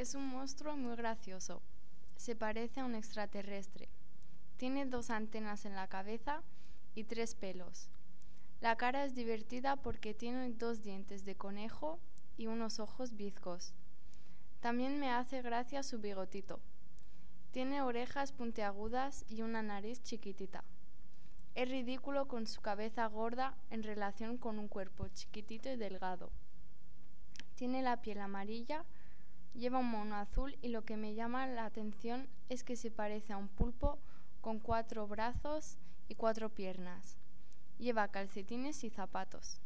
Es un monstruo muy gracioso. Se parece a un extraterrestre. Tiene 2 antenas en la cabeza y 3 pelos. La cara es divertida porque tiene 2 dientes de conejo y unos ojos bizcos. También me hace gracia su bigotito. Tiene orejas puntiagudas y una nariz chiquitita. Es ridículo con su cabeza gorda en relación con un cuerpo chiquitito y delgado. Tiene la piel amarilla, lleva un mono azul y lo que me llama la atención es que se parece a un pulpo con 4 brazos y 4 piernas. Lleva calcetines y zapatos.